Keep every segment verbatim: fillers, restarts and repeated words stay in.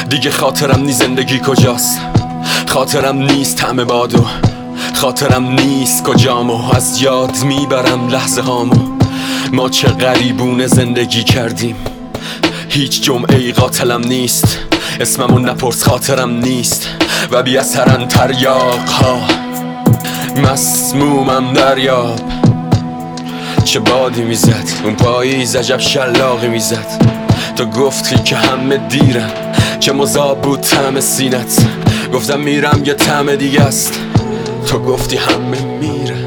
دیگه خاطرم نی زندگی کجاست، خاطرم نیست همه بادو، خاطرم نیست کجامو، از یاد میبرم لحظه هامو. ما چه غریبونه زندگی کردیم، هیچ جمعه ای قاتلم نیست، اسممون نپرس خاطرم نیست و بی اثرن تریاق ها. مسمومم دریاب، چه بادی میزد اون پاییز، عجب شلاقی میزد. تو گفتی که همه دیرن، چه مذاب بود طعم سینت. گفتم میرم یه طعم دیگه است، تو گفتی همه میرن.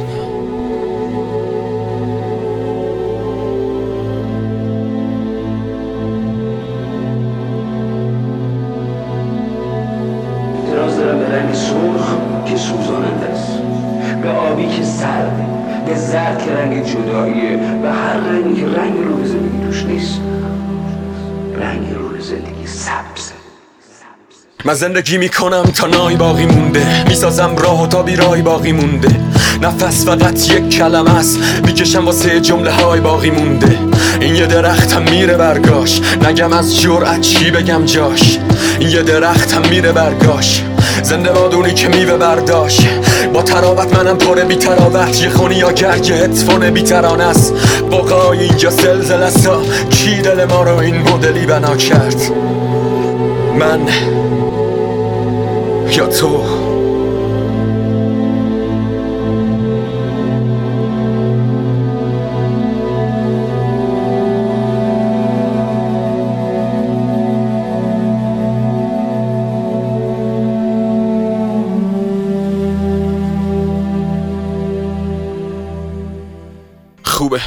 اعتراض دارم به رنگ سرخ که سوزاننده است، به آبی که سرده، به زرد که رنگ جداییه، به هر رنگی که رنگ روح زندگی توش نیست. رنگ روح زندگی سبزه. من زندگی میکنم تا نای باقی مونده، میسازم راه و تا بیرای باقی مونده. نفس فقط یک کلمه است، میکشم واسه جمله های باقی مونده. این یه درختم میره برگاش، نگم از جرأت چی بگم جاش. این یه درختم میره برگاش، زنده بادونی که میوه برداشت. با تراوت منم پره بی تراوت، یه خونی یا گرگ هدفون بی ترانه است. بقای اینجا زلزله سا، کی دل ما رو این مدلی بنا کرد؟ من یا تو؟ خوبه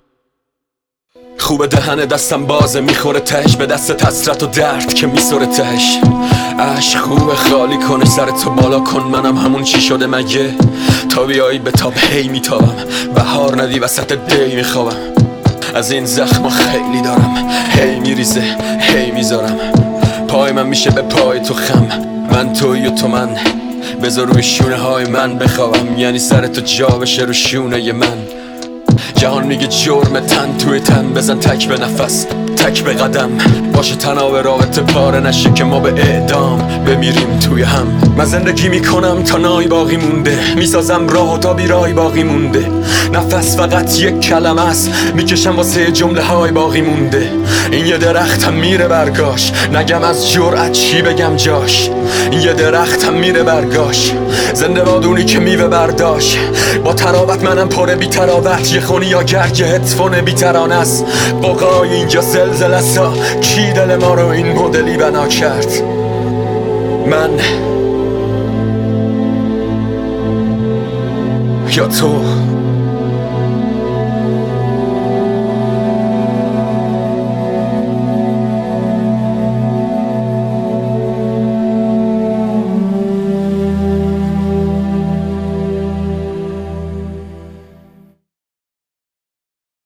خوبه دهن دستم بازه، میخوره تهش به دست حسرت و درد که میسوره تهش. عشق خوبه خالی کنه سر تو بالا کن، منم همون چی شده مگه؟ تا بیایی به تاب هی میتابم، بهار ندی وسط دی میخوابم. از این زخم خیلی دارم، هی میریزه هی میذارم. پای من میشه به پای تو خم، من توی و تو من. بذار روی شونه های من بخوابم، یعنی سر تو جا بشه رو شونه من. جهان میگه جرم تن توی تن، بزن تک به نفس تک به قدم. باشه تناب رابطه پاره نشه که ما به اعدام بمیریم توی هم. من زندگی میکنم تا نای باقی مونده، میسازم راه و تا بیرای باقی مونده. نفس فقط یک کلمه است، میکشم واسه جمله های باقی مونده. این یه درختم میره برگاش، نگم از جرأت چی بگم جاش. این یه درختم میره برگاش، زنده بادونی که میوه برداشت. با تراوت منم پره بی تراوت، یه خونی یا گرگ هدفون بی ترانه است. بقای اینجا زلزله سا، کی دل ما رو این مدلی بنا کرد؟ من یا تو؟